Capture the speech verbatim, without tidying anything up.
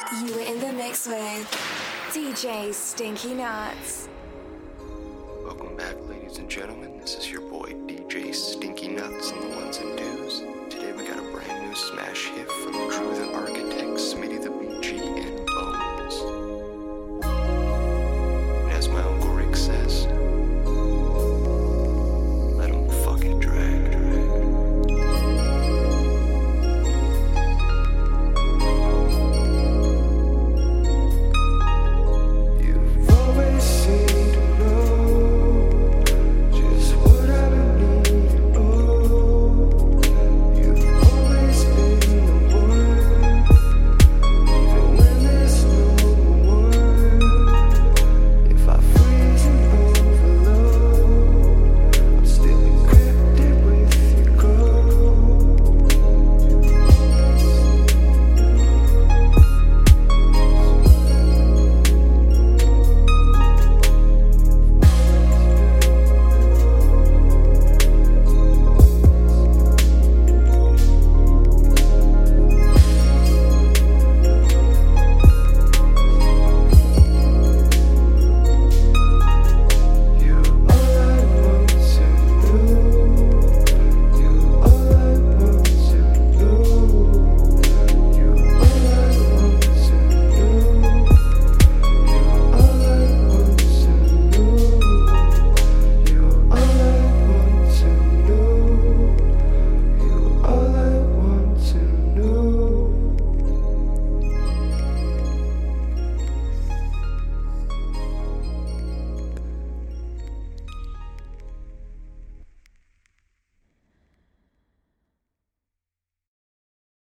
You were in the mix with D J Stinky Nuts. Welcome back, ladies and gentlemen. This is your boy D J Stinky Nuts and the ones and twos. Today we got a brand new smash hit from Drew the Architect, Smitty the